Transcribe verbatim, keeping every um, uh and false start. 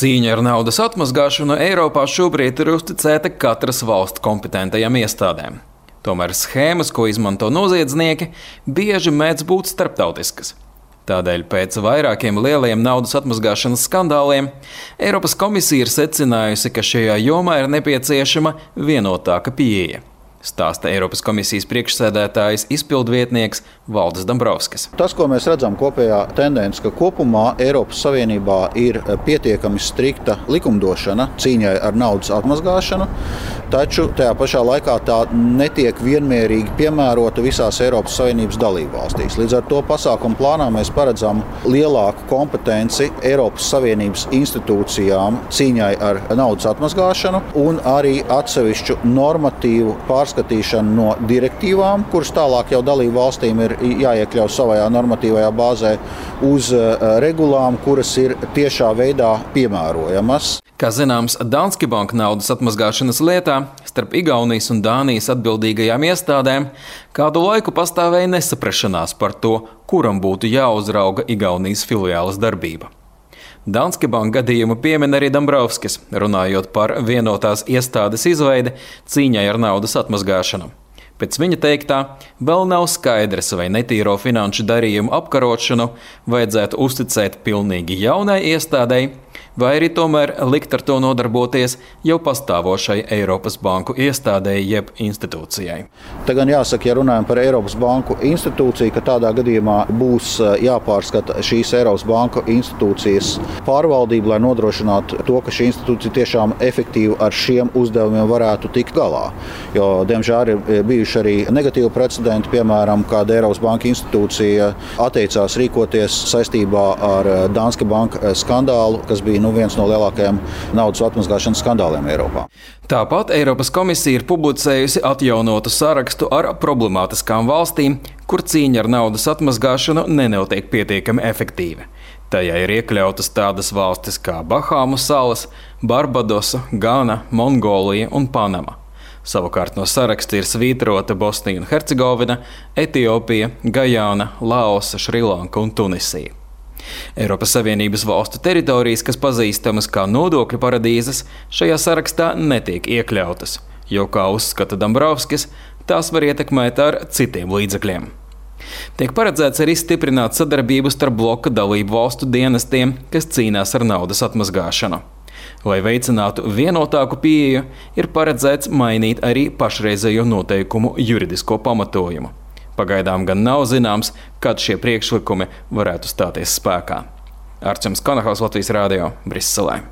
Cīņa ar naudas atmazgāšanu Eiropā šobrīd ir uzticēta katras valsts kompetentajām iestādēm. Tomēr schēmas, ko izmanto noziedznieki, bieži mēdz būt starptautiskas. Tādēļ pēc vairākiem lieliem naudas atmazgāšanas skandāliem Eiropas komisija ir secinājusi, ka šajā jomā ir nepieciešama vienotāka pieeja. Stāsta Eiropas komisijas priekšsēdētājs izpildvietnieks Valdis Dombrovskis. Tas, ko mēs redzam kopējā tendence, ka kopumā Eiropas Savienībā ir pietiekami strikta likumdošana cīņai ar naudas atmazgāšanu, taču tajā pašā laikā tā netiek vienmērīgi piemērota visās Eiropas Savienības dalībvalstīs. Līdz ar to pasākumu plānā mēs paredzam lielāku kompetenci Eiropas Savienības institūcijām cīņai ar naudas atmazgāšanu un arī atsevišķu normatīvu pārskatīšanu skatīšanu no direktīvām, kuras tālāk jau dalību valstīm ir jāiekļauj savajā normatīvajā bāzē, uz regulām, kuras ir tiešā veidā piemērojamas. Kā zināms, Danske Bank naudas atmazgāšanas lietā starp Igaunijas un Dānijas atbildīgajām iestādēm kādu laiku pastāvēja nesaprašanās par to, kuram būtu jāuzrauga Igaunijas filiāles darbība. Danske Bank gadījumu piemin arī Dombrovskis, runājot par vienotās iestādes izveidi cīņai ar naudas atmazgāšanu. Pēc viņa teiktā, vēl nav skaidrs, vai netīro finanšu darījumu apkarošanu vajadzētu uzticēt pilnīgi jaunai iestādei, vai arī tomēr likt ar to nodarboties jau pastāvošai Eiropas banku iestādei jeb institūcijai. Te gan jāsaka, ja runājam par Eiropas banku institūciju, ka tādā gadījumā būs jāpārskata šīs Eiropas banku institūcijas pārvaldība, lai nodrošinātu to, ka šī institūcija tiešām efektīvi ar šiem uzdevumiem varētu tikt galā. Jo, diemžēl, ir bijuši arī negatīvi precedenti, piemēram, kāda Eiropas banka institūcija atteicās rīkoties saistībā ar Danske Bank skandālu, kas bija nu, viens no lielākajiem naudas atmazgāšanas skandāliem Eiropā. Tāpat Eiropas komisija ir publicējusi atjaunotu sarakstu ar problemātiskām valstīm, kur cīņa ar naudas atmazgāšanu nenotiek pietiekami efektīvi. Tajā ir iekļautas tādas valstis kā Bahāmu salas, Barbadosa, Gana, Mongolija un Panama. Savukārt no saraksta ir svītrota Bosnija un Hercegovina, Etiopija, Gajāna, Laosa, Šrilanka un Tunisija. Eiropas Savienības valstu teritorijas, kas pazīstamas kā nodokļu paradīzes, šajā sarakstā netiek iekļautas, jo, kā uzskata Dombrovskis, tās var ietekmēt ar citiem līdzekļiem. Tiek paredzēts arī stiprināt sadarbību starp bloka dalību valstu dienestiem, kas cīnās ar naudas atmazgāšanu. Lai veicinātu vienotāku pieeju, ir paredzēts mainīt arī pašreizējo noteikumu juridisko pamatojumu. Pagaidām gan nav zināms, kad šie priekšlikumi varētu stāties spēkā. Arčuns Konahaus, Latvijas Rādio, Briselē.